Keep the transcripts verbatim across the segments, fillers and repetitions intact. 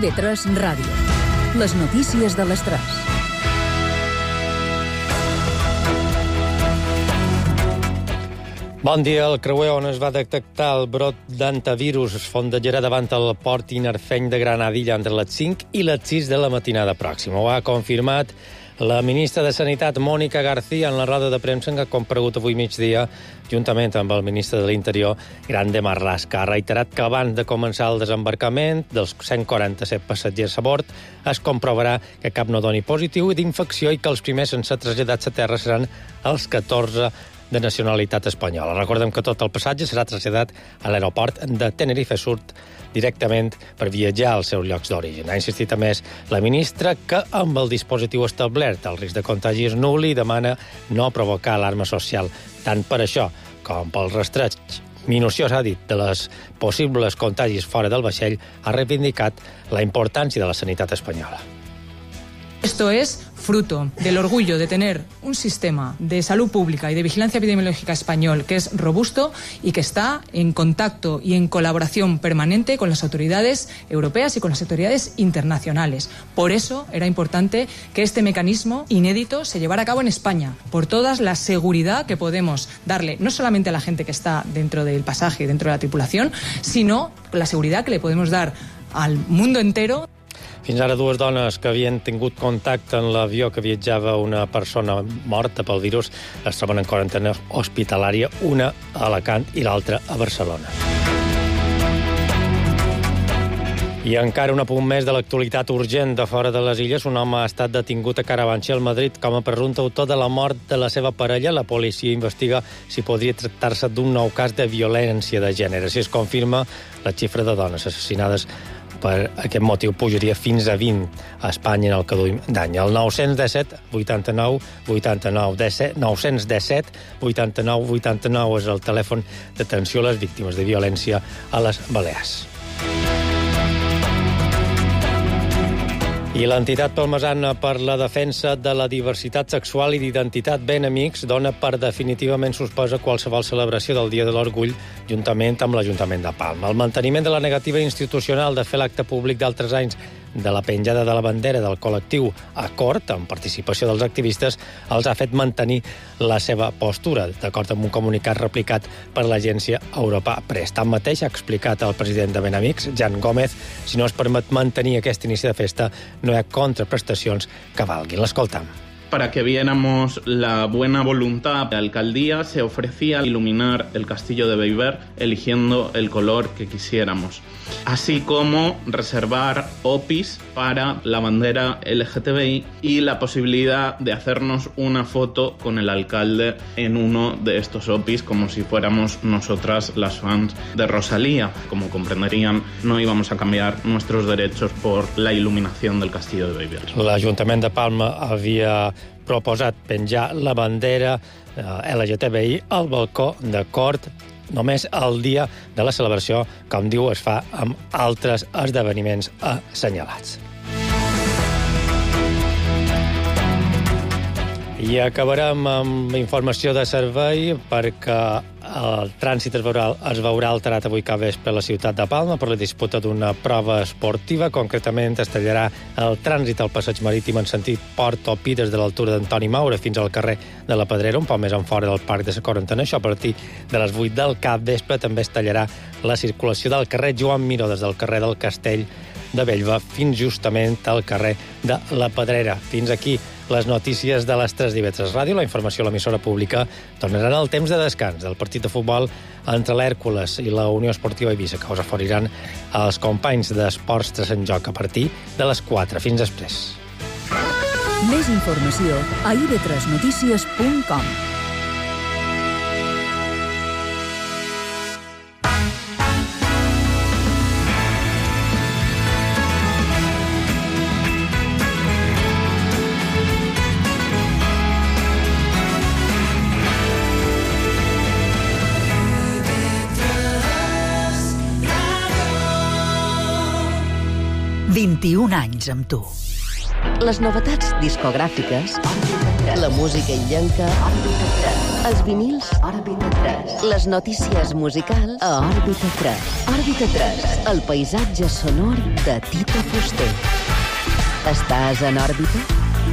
I V tres Ràdio. Les notícies de les tres. Bon dia. El creuer on es va detectar el brot d'antivirus es fondejarà davant el port inerfeny de Granadilla entre les cinc i les sis de la matinada pròxima. Ho ha confirmat la ministra de Sanitat, Mònica García, en la roda de premsa que ha comparegut avui migdia, juntament amb el ministre de l'Interior, Grande Marlaska. Ha reiterat que abans de començar el desembarcament dels cent quaranta-set passatgers a bord es comprovarà que cap no doni positiu d'infecció i que els primers en ser traslladats a terra seran els catorze de nacionalitat espanyola. Recordem que tot el passatge serà traslladat a l'aeroport de Tenerife Sur directament per viatjar als seus llocs d'origen. Ha insistit a més la ministra que amb el dispositiu establert el risc de contagi és nul i demana no provocar alarma social. Tant per això com pel rastreig minuciós, ha dit, de les possibles contagis fora del vaixell, ha reivindicat la importància de la sanitat espanyola. Esto es fruto del orgullo de tener un sistema de salud pública y de vigilancia epidemiológica español que es robusto y que está en contacto y en colaboración permanente con las autoridades europeas y con las autoridades internacionales. Por eso era importante que este mecanismo inédito se llevara a cabo en España, por toda la seguridad que podemos darle no solamente a la gente que está dentro del pasaje y dentro de la tripulación, sino la seguridad que le podemos dar al mundo entero. Fins ara dues dones que havien tingut contacte en l'avió que viatjava una persona morta pel virus es troben en quarantena hospitalària, una a Alacant i l'altra a Barcelona. I encara un apunt més de l'actualitat urgent de fora de les illes. Un home ha estat detingut a Carabanchel, Madrid, com a presumpte autor de la mort de la seva parella. La policia investiga si podria tractar-se d'un nou cas de violència de gènere. Si es confirma, la xifra de dones assassinades per aquest motiu pujaria fins a vint a Espanya en el que duim d'any. El nou cents disset vuitanta-nou vuitanta-nou disset, nou cents disset vuitanta-nou vuitanta-nou és el telèfon d'atenció a les víctimes de violència a les Balears. I l'entitat palmesana per la defensa de la diversitat sexual i d'identitat Ben Amics dona per definitivament suspesa qualsevol celebració del Dia de l'Orgull juntament amb l'Ajuntament de Palma. El manteniment de la negativa institucional de fer l'acte públic d'altres anys de la penjada de la bandera del col·lectiu Acord, amb participació dels activistes, els ha fet mantenir la seva postura, d'acord amb un comunicat replicat per l'agència Europa Press. Tanmateix, ha explicat el president de Ben Amics, Jan Gómez, si no es permet mantenir aquest inici de festa, no hi ha contraprestacions que valguin. L'escoltam. Para que viéramos la buena voluntad, la alcaldía se ofrecía a iluminar el castillo de Beiber eligiendo el color que quisiéramos, así como reservar O P I S para la bandera L G T B I y la posibilidad de hacernos una foto con el alcalde en uno de estos O P I S como si fuéramos nosotras las fans de Rosalía. Como comprenderían, no íbamos a cambiar nuestros derechos por la iluminación del castillo de Beiber. L'Ajuntament de Palma havia proposat penjar la bandera L G T B I al balcó d'Acord només el dia de la celebració, com diu, es fa amb altres esdeveniments assenyalats. I acabarem amb informació de servei perquè el trànsit es veurà, es veurà alterat avui cap vespre a la ciutat de Palma per la disputa d'una prova esportiva. Concretament, es tallarà el trànsit al passeig marítim en sentit Port o Pi des de l'altura d'Antoni Maura fins al carrer de la Pedrera, un poc més en fora del Parc de la Quarantena. Això a partir de les vuit del cap vespre. També es tallarà la circulació del carrer Joan Miró des del carrer del Castell de Bellva fins justament al carrer de la Pedrera. Fins aquí les notícies de les tres d'I V tres Ràdio. La informació a l'emissora pública tornaran al temps de descans del partit de futbol entre l'Hèrcules i la Unió Esportiva Eivissa, que us aforiran els companys d'Esports Tres en Joc a partir de les quatre. Fins després. Més informació a i ve tres notícies punt com. vint-i-un anys amb tu. Les novetats discogràfiques La música illenca, Òrbita tres. Els vinils, Òrbita tres. Les notícies musicals, a Òrbita tres. Òrbita tres, el paisatge sonor de Tito Fuster. Estàs en òrbita?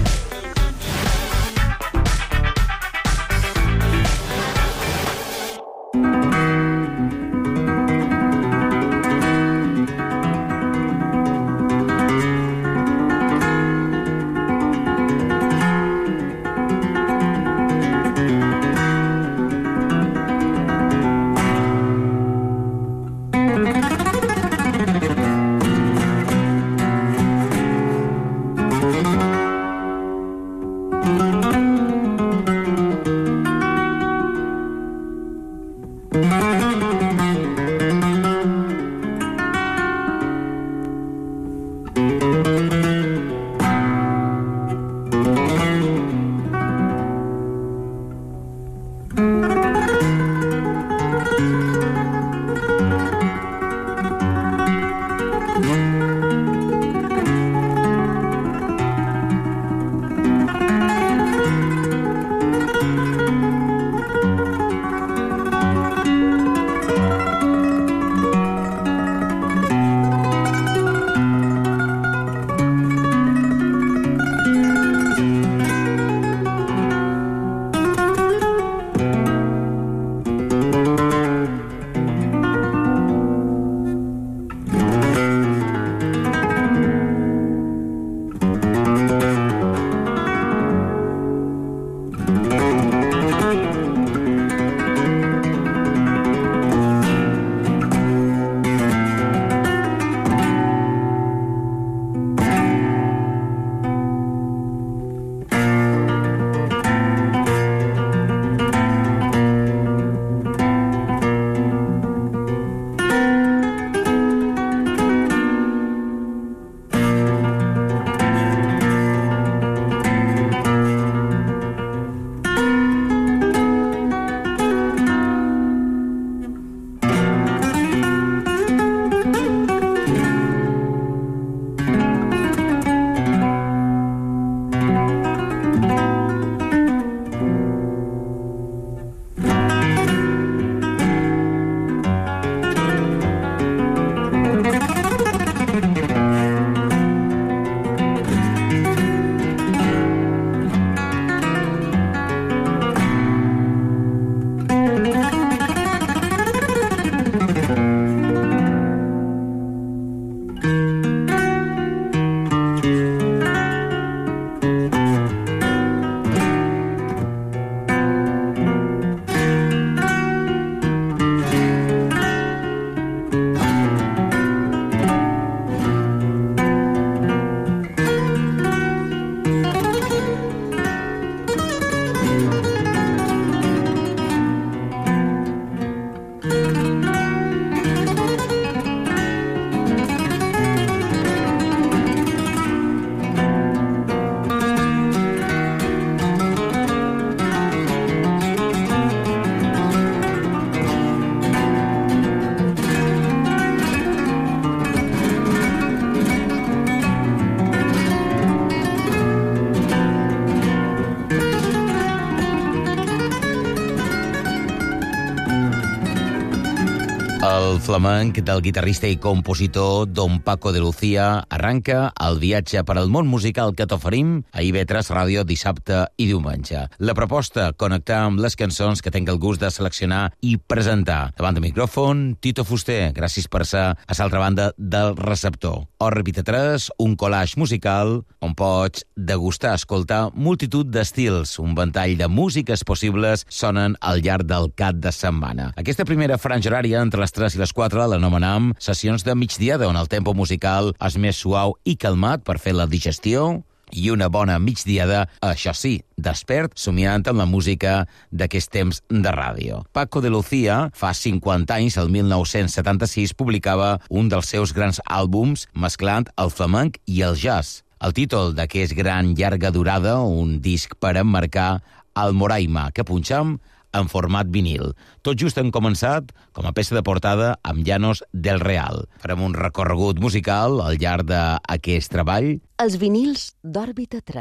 El flamenc del guitarrista i compositor Don Paco de Lucía arranca el viatge per al món musical que t'oferim a I V tres Ràdio dissabte i diumenge. La proposta, connectar amb les cançons que tinc el gust de seleccionar i presentar. Davant del micròfon, Tito Fuster. Gràcies per ser a l'altra banda del receptor. Òrbita tres, un collage musical on pots degustar, escoltar multitud d'estils. Un ventall de músiques possibles sonen al llarg del cap de setmana. Aquesta primera franja horària entre les tres i les quatre l'anomenam sessions de migdiada, on el tempo musical és més suau i calmat per fer la digestió, i una bona migdiada, això sí, despert, somiant amb la música d'aquest temps de ràdio. Paco de Lucía, fa cinquanta anys, el mil nou-cents setanta-sis, publicava un dels seus grans àlbums mesclant el flamenc i el jazz. El títol d'aquest gran llarga durada, un disc per emmarcar el Moraima, que punxam en format vinil. Tot just hem començat com a peça de portada amb Llanos del Real. Farem un recorregut musical al llarg d'aquest treball. Els vinils d'Òrbita tres.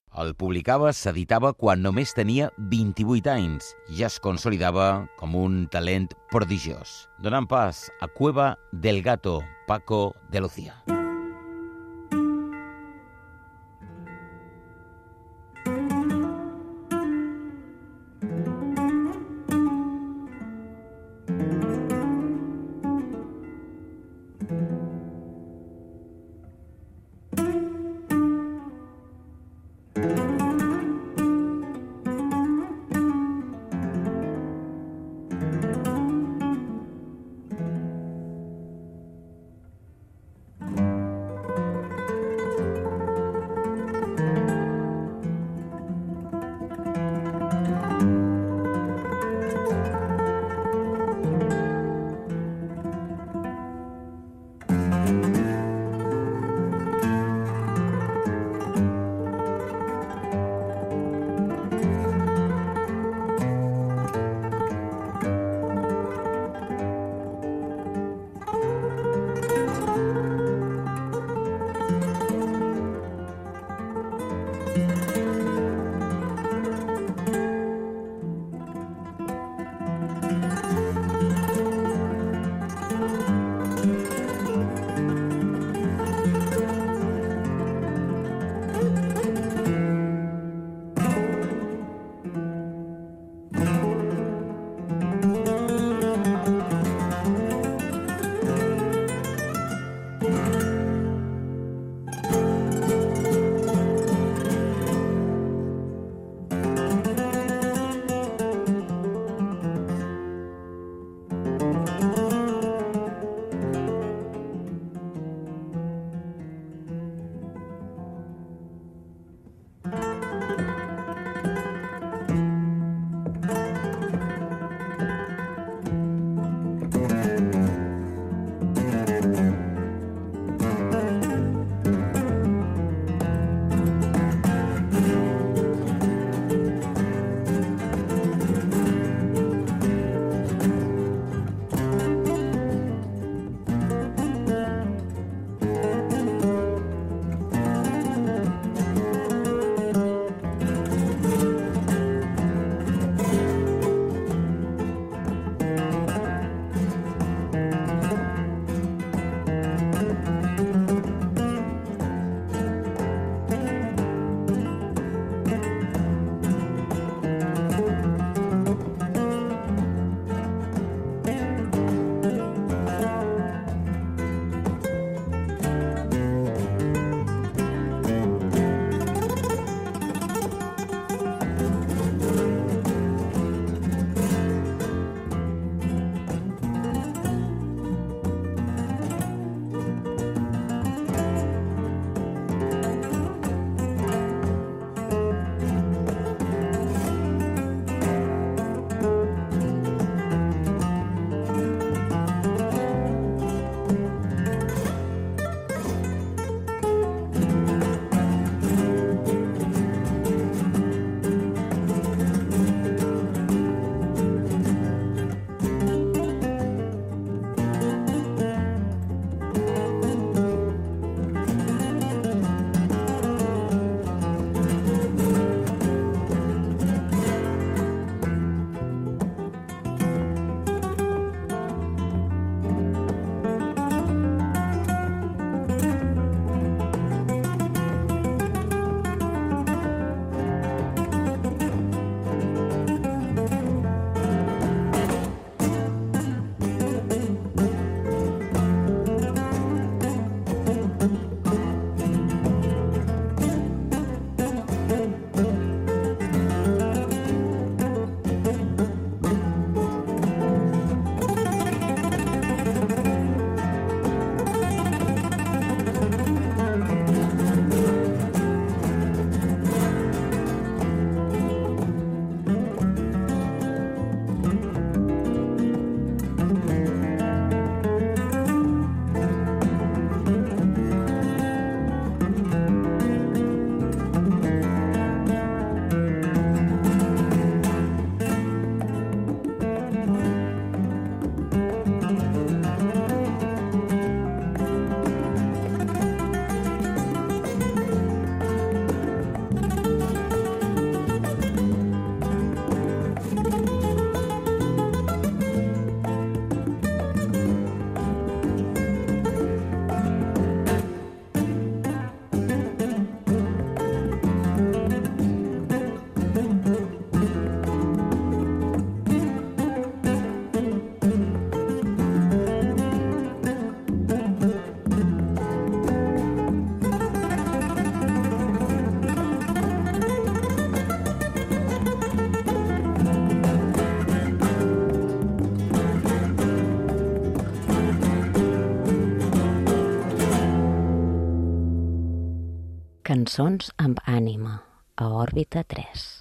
El publicava, s'editava quan només tenia vint-i-vuit anys. Ja es consolidava com un talent prodigiós. Donant pas a Cueva del Gato, Paco de Lucía. Cançons amb ànima, a Òrbita tres.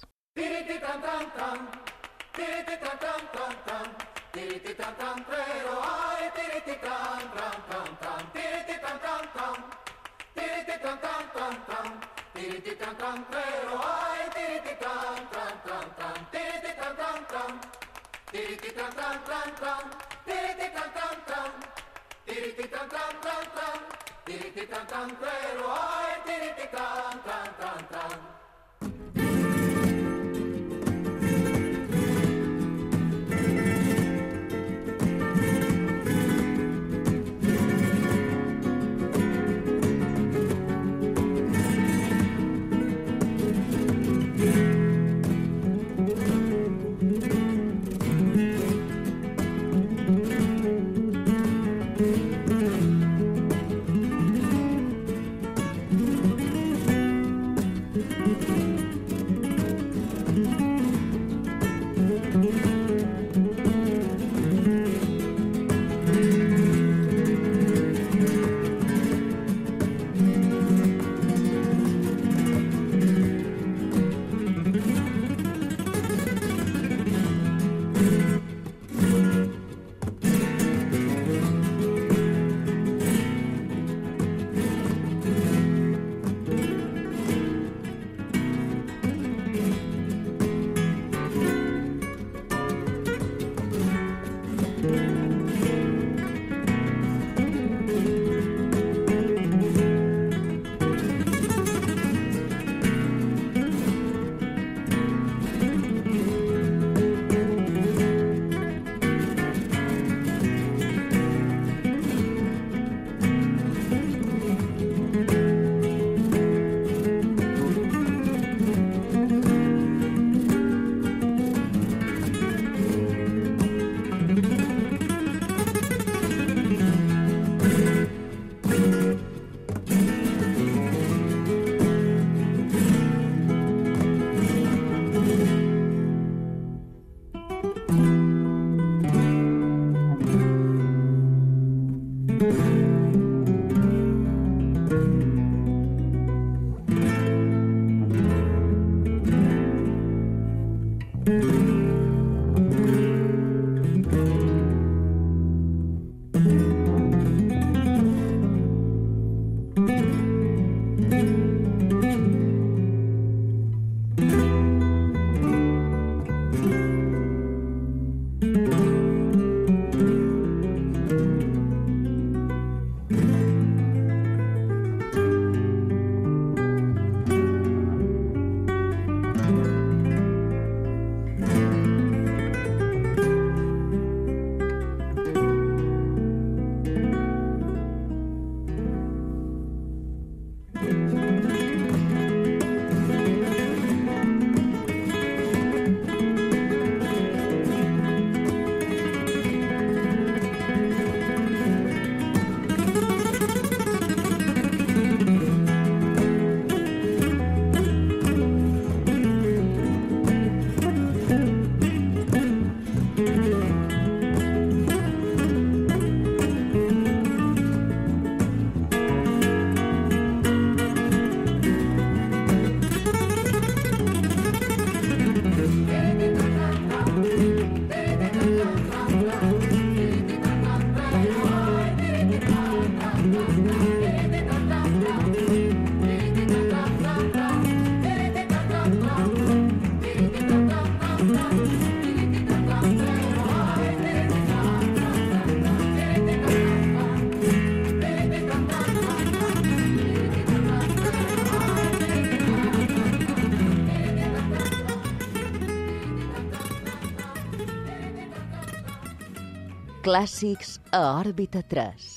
Clàssics a Òrbita tres.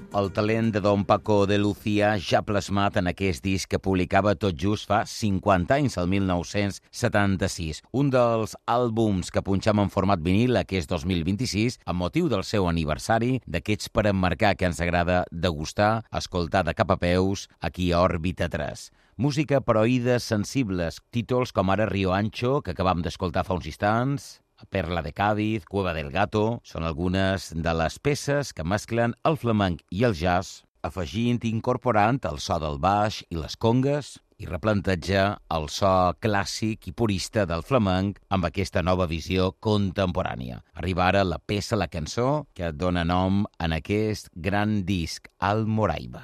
El talent de Don Paco de Lucía ja plasmat en aquest disc que publicava tot just fa cinquanta anys, el mil nou-cents setanta-sis. Un dels àlbums que punxam en format vinil aquest dos mil vint-i-sis amb motiu del seu aniversari, d'aquests per emmarcar que ens agrada degustar, escoltar de cap a peus aquí a Òrbita tres. Música per oïdes sensibles, títols com ara Río Ancho, que acabam d'escoltar fa uns instants, Perla de Cádiz, Cueva del Gato, són algunes de les peces que mesclen el flamenc i el jazz, afegint i incorporant el so del baix i les congues i replantejar el so clàssic i purista del flamenc amb aquesta nova visió contemporània. Arriba ara la peça, la cançó, que dona nom en aquest gran disc, Almoraiba.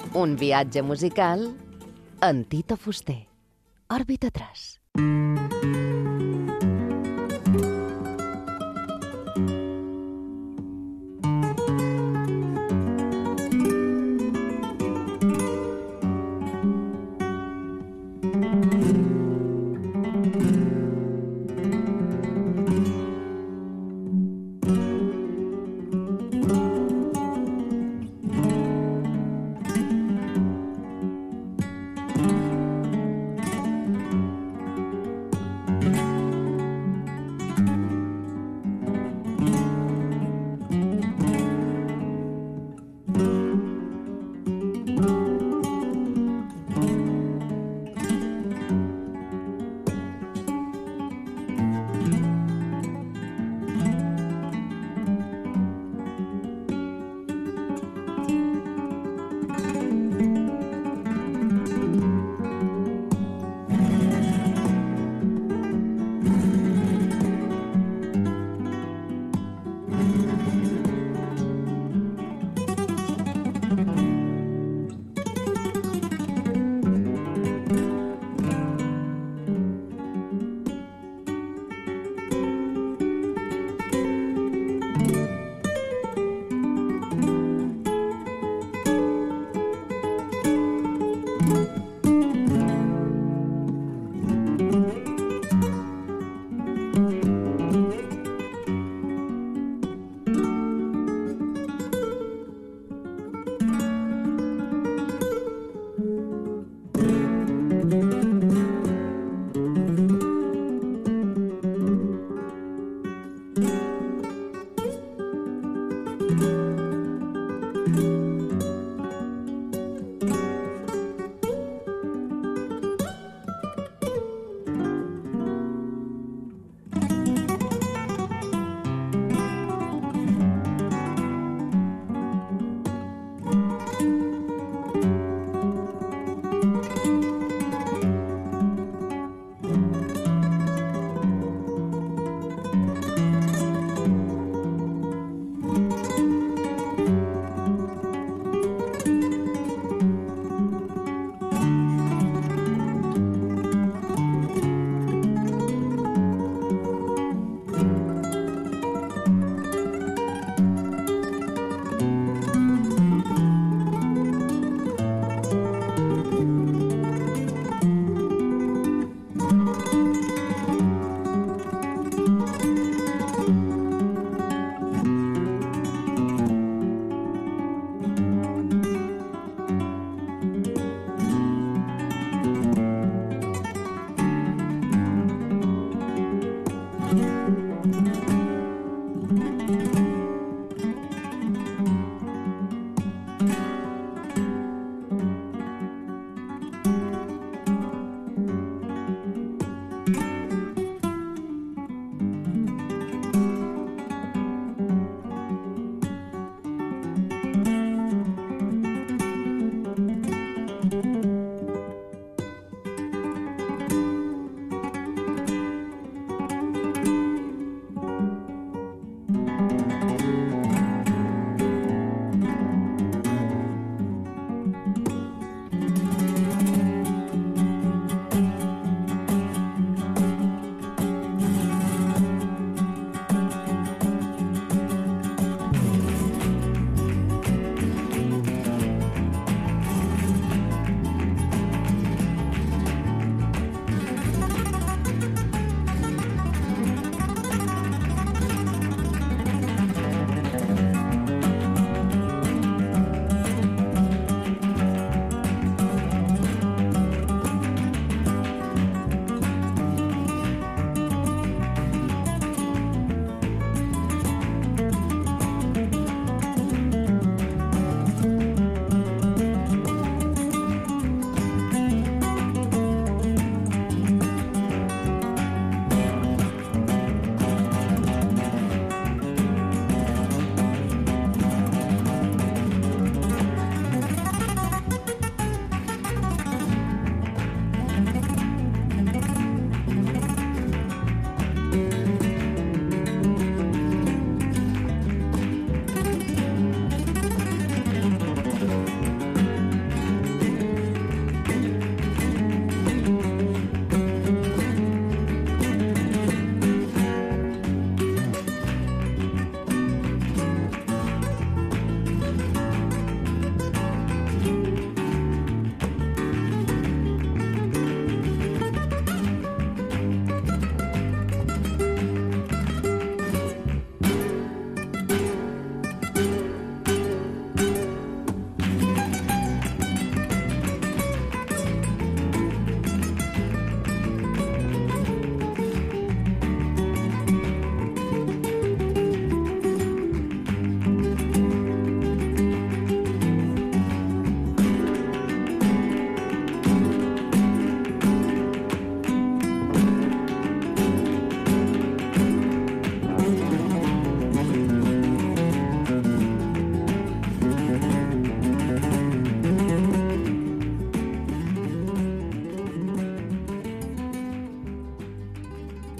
Un viatge musical en Tito Fuster. Òrbita tres.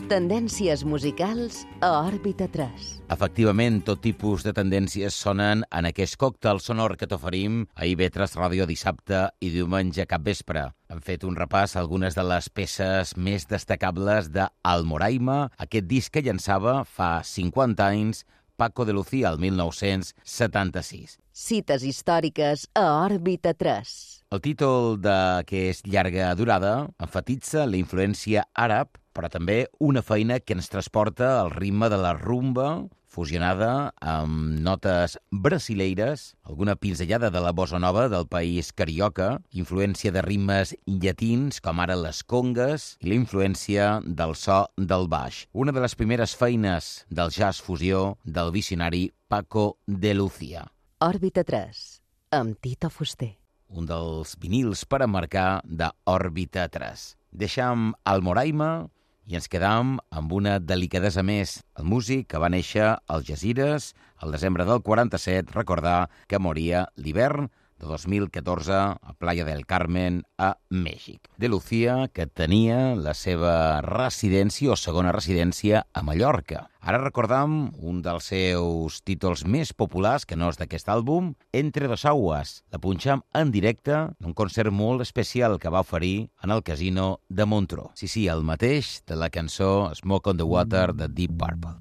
Tendències musicals a Òrbita tres. Efectivament, tot tipus de tendències sonen en aquest còctel sonor que t'oferim a I V tres Ràdio dissabte i diumenge capvespre. Hem fet un repàs a algunes de les peces més destacables de Almoraima, aquest disc que llançava fa cinquanta anys Paco de Lucía, el mil nou-cents setanta-sis. Cites històriques a Òrbita tres. El títol d'aquest llarga durada enfatitza la influència àrab, però també una feina que ens transporta al ritme de la rumba, fusionada amb notes brasileires, alguna pinzellada de la bossa nova del país carioca, influència de ritmes llatins, com ara les congues, i la influència del so del baix. Una de les primeres feines del jazz fusió del visionari Paco de Lucía. Òrbita tres, amb Tito Fuster. Un dels vinils per emmarcar d'Òrbita tres. Deixam Almoraima i ens quedam amb una delicadesa més. El músic que va néixer als Jazires al desembre del quaranta-set, recordar que moria l'hivern de dos mil catorze a Playa del Carmen, a Mèxic. De Lucía, que tenia la seva residència o segona residència a Mallorca. Ara recordam un dels seus títols més populars, que no és d'aquest àlbum, Entre dos aguas. La punxam en directe en un concert molt especial que va oferir en el casino de Montreux. Sí, sí, el mateix de la cançó Smoke on the Water de Deep Purple.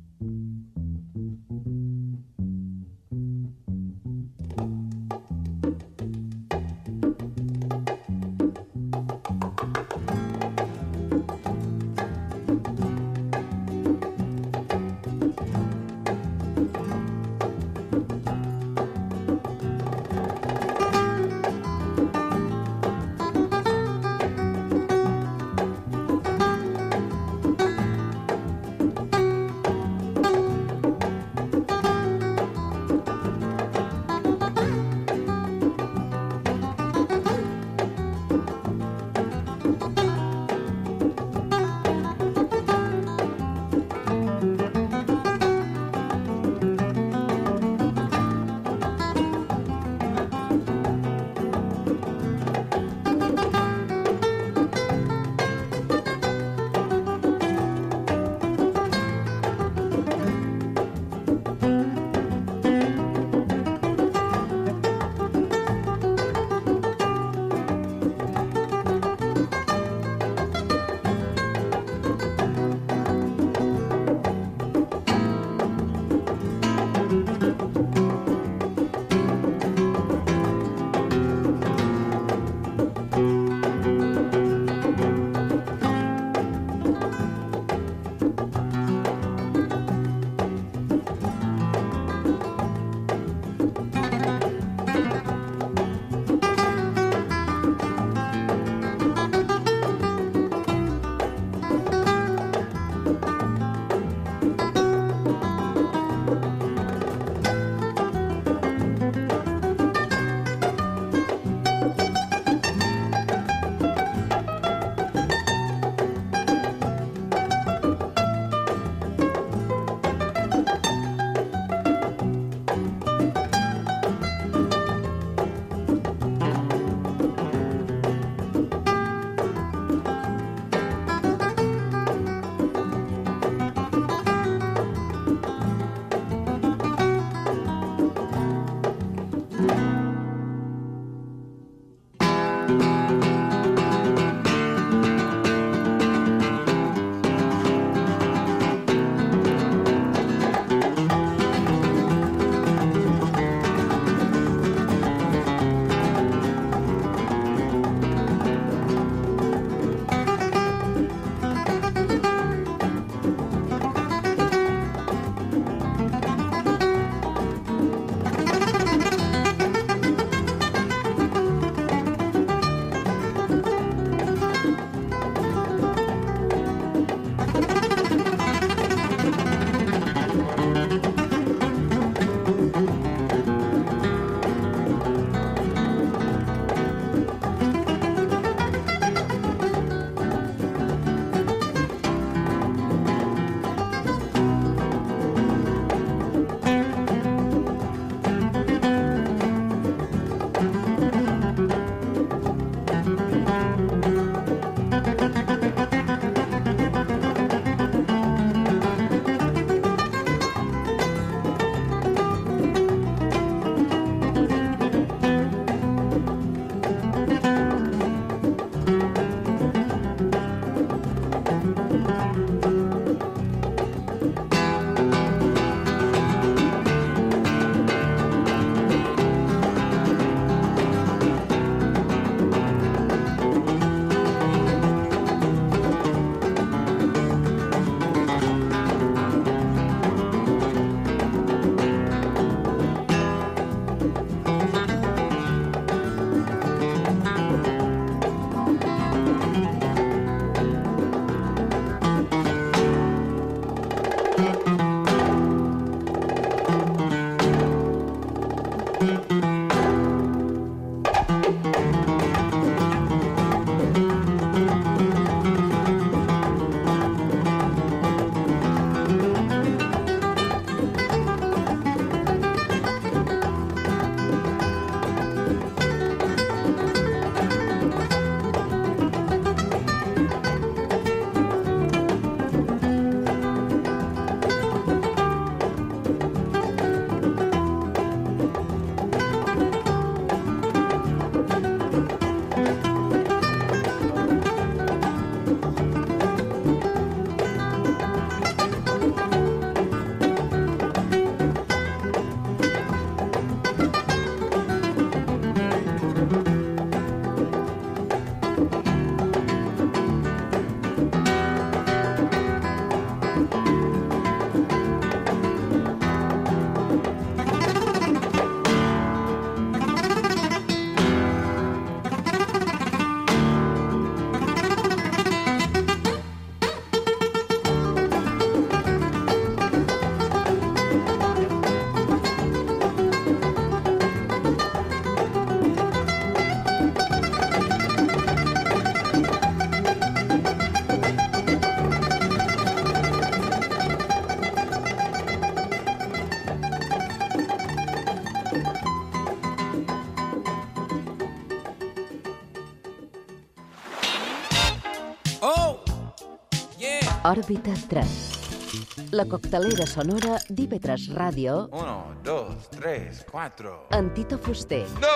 Òrbita tres. La coctelera sonora d'I V tres Ràdio. Uno, dos, tres, cuatro. Amb Tito Fuster. No!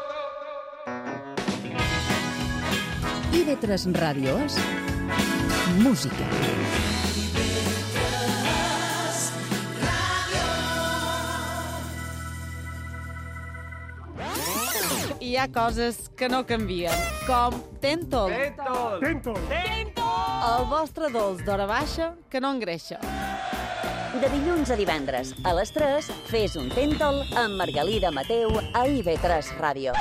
I V tres Ràdio és música. Hi ha coses que no canvien, com Tentol. Tentol! Tentol! El vostre dolç d'hora baixa que no engreixa. De dilluns a divendres, a les tres, fes un Tentol amb Margalida Mateu a I V tres Ràdio.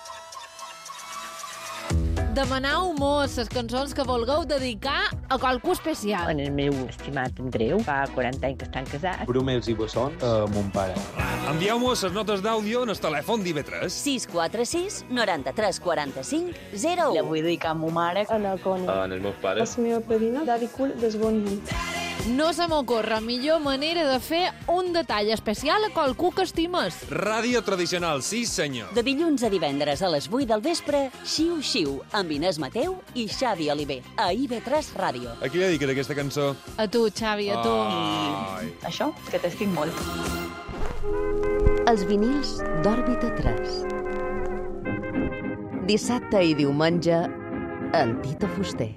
Demanau mos les cançons que vulgueu dedicar a qualcú especial. En el meu estimat Andreu, fa quaranta anys que estan casats. Brumels i bessons a mon pare. Envieu-nos les notes d'àudio en el telèfon d'I V tres. sis quatre sis, noranta-tres, quaranta-cinc, zero u. La vull dedicar a ma mare. A la Coni. En els meus pares. La meva padrina, Daddy Cool, des bon nit. No se m'ocorre millor manera de fer un detall especial a qualcú que estimes. Ràdio tradicional, sí senyor. De dilluns a divendres a les vuit del vespre, Xiu Xiu, amb Inés Mateu i Xavi Oliver, a I V tres Ràdio. A qui li dediques aquesta cançó? A tu, Xavi, a tu. Ai. Això, que t'estic molt. Els vinils d'Òrbita tres. Dissabte i diumenge, amb Tito Fuster.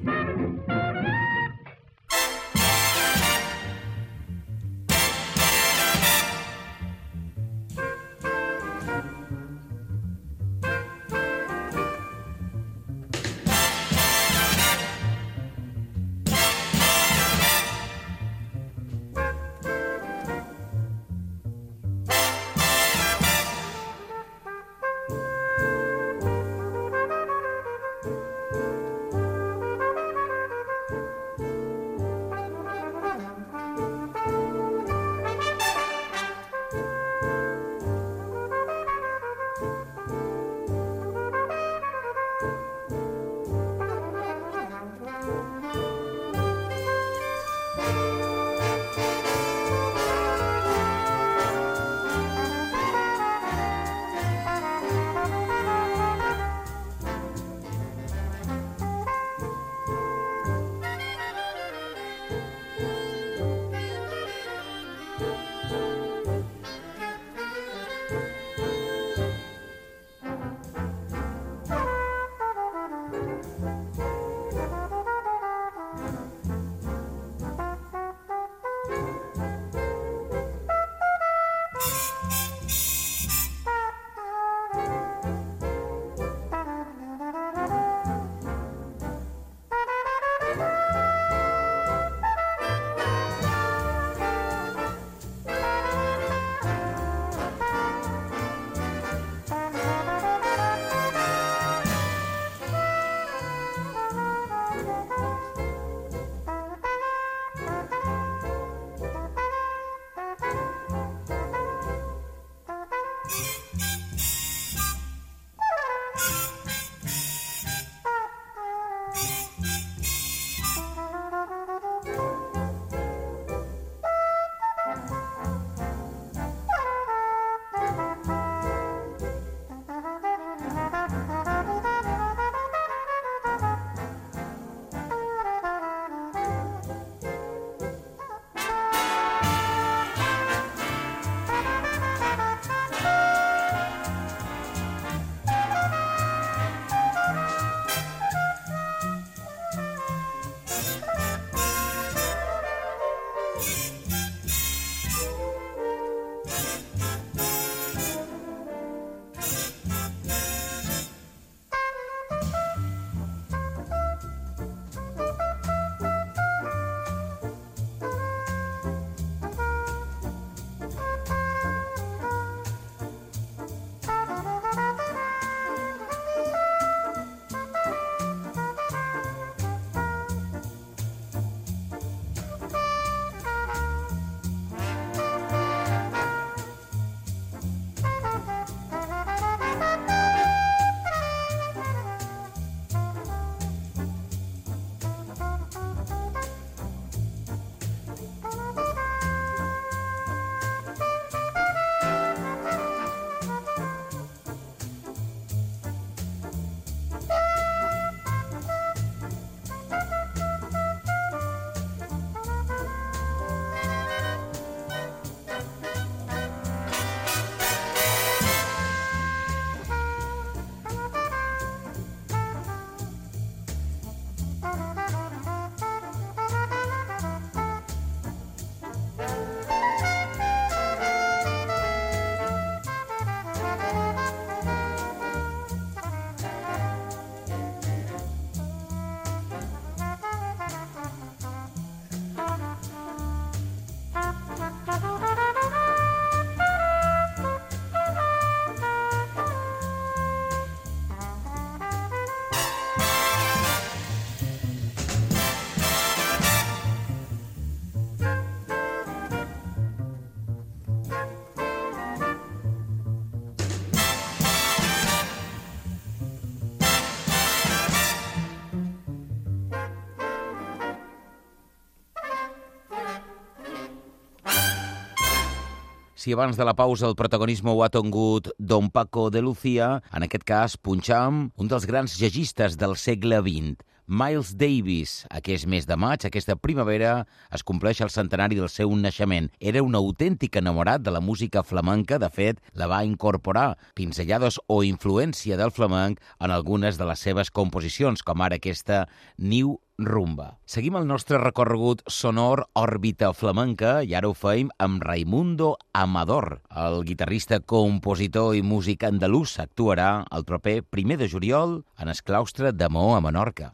Si abans de la pausa el protagonisme ho ha tingut Don Paco de Lucía, en aquest cas punxam un dels grans jazzistes del segle vint, Miles Davis. Aquest mes de maig, aquesta primavera, es compleix el centenari del seu naixement. Era un autèntic enamorat de la música flamenca. De fet, la va incorporar pinzellades o influència del flamenc en algunes de les seves composicions, com ara aquesta New Rumba. Seguim el nostre recorregut sonor òrbita flamenca i ara ho feim amb Raimundo Amador. El guitarrista, compositor i músic andalús actuarà el proper primer de juliol en el claustre de Maó a Menorca.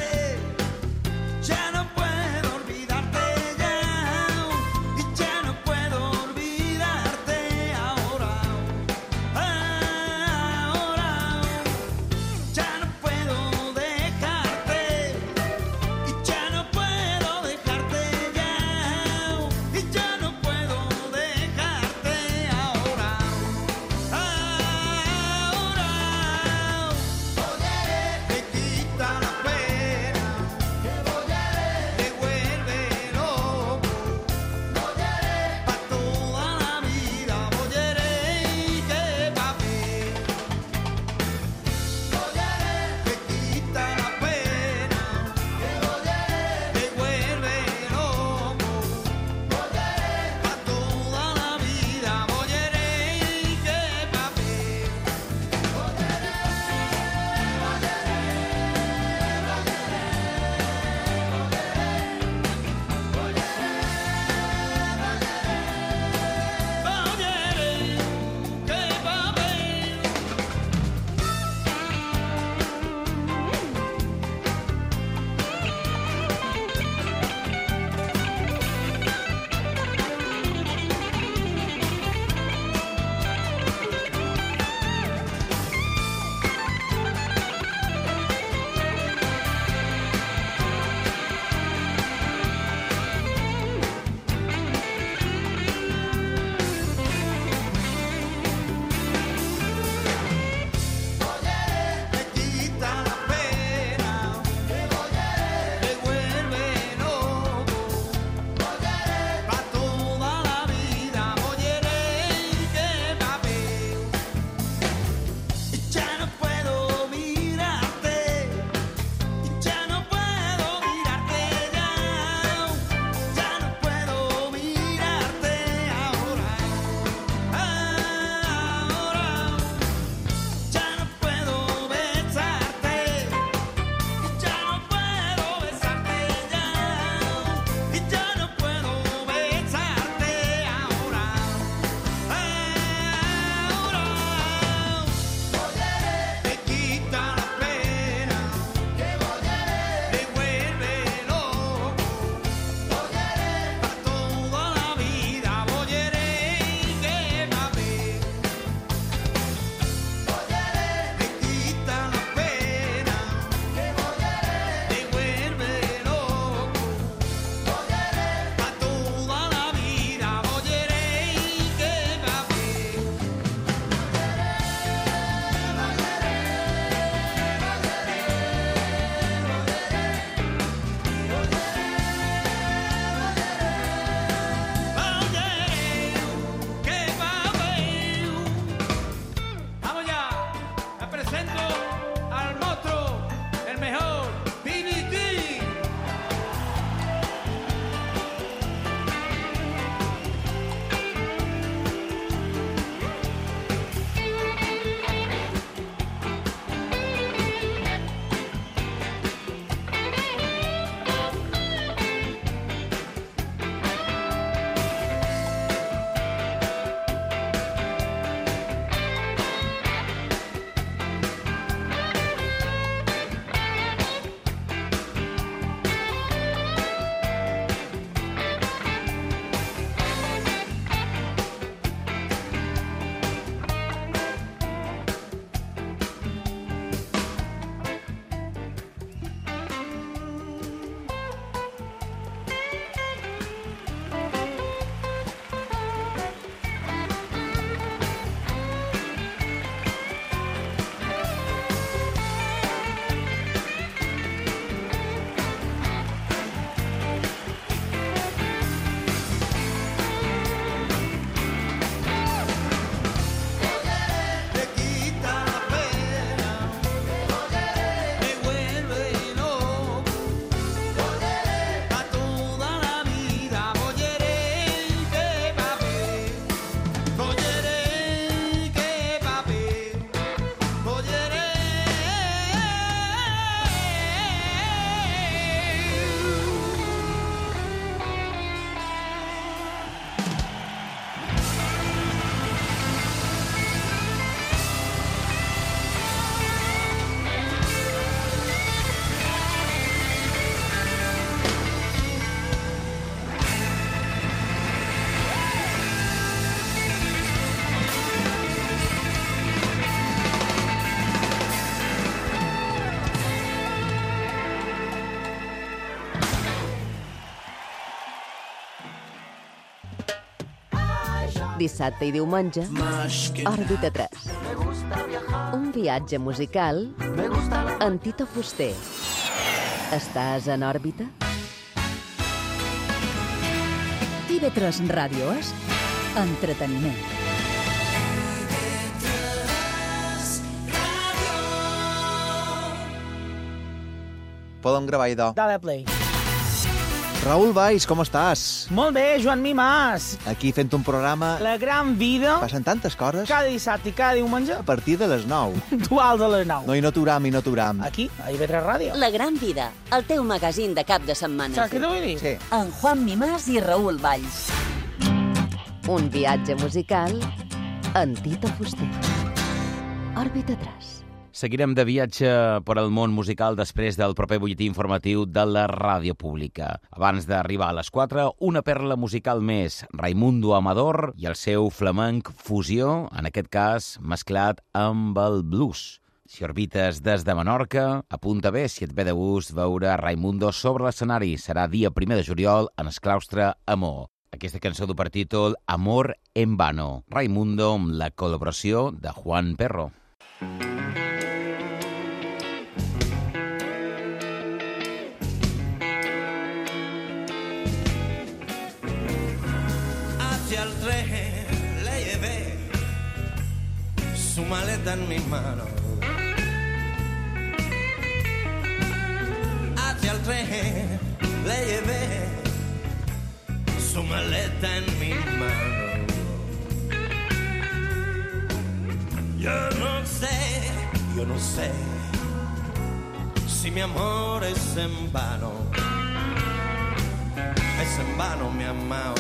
Ya no puedo olvidarte ya, y ya no puedo Dissabte i diumenge, Òrbita tres. Un viatge musical amb Tito Fuster. Estàs en òrbita? I ve tres Ràdio és entreteniment. Podem gravar, idò. Dale play. Raül Valls, com estàs? Molt bé, Joan Mimàs. Aquí fent un programa... La gran vida. Passen tantes coses. Cada dissabte i cada diumenge. A partir de les nou. Dual de les nou. No, i no t'uram, i no t'uram. Aquí, a I V tres Ràdio. La gran vida, el teu magazín de cap de setmana. Saps què t'ho vull dir? Sí. Amb Juan Mimàs i Raül Valls. Un viatge musical amb Tito Fuster. Òrbita tres. Seguirem de viatge per al món musical després del proper butlletí informatiu de la ràdio pública. Abans d'arribar a les quatre, una perla musical més, Raimundo Amador i el seu flamenc fusió, en aquest cas mesclat amb el blues. Si orbites des de Menorca, apunta bé si et ve de gust veure Raimundo sobre l'escenari. Serà dia primer de juliol en el claustre Amor. Aquesta cançó du per títol Amor en vano. Raimundo amb la col·laboració de Juan Perro. Hacia el tren le llevé su maleta en mis manos. Hacia el tren le llevé su maleta en mis manos. Yo no sé, yo no sé si mi amor es en vano. Es en vano mi amor.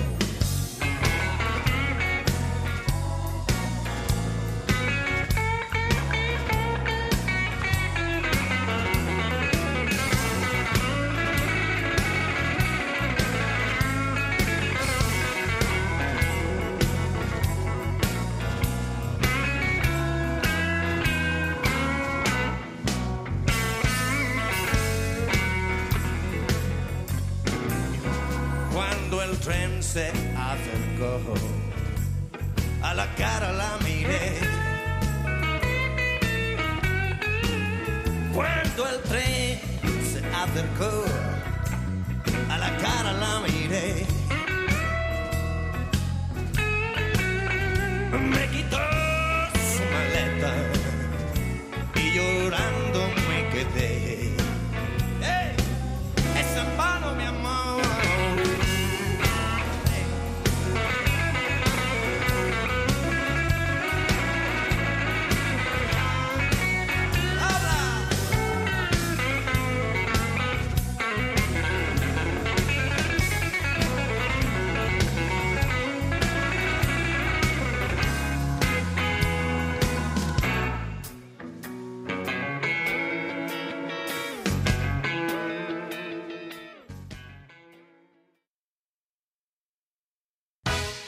El tren se acercó, a la cara la miré. Cuando el tren se acercó,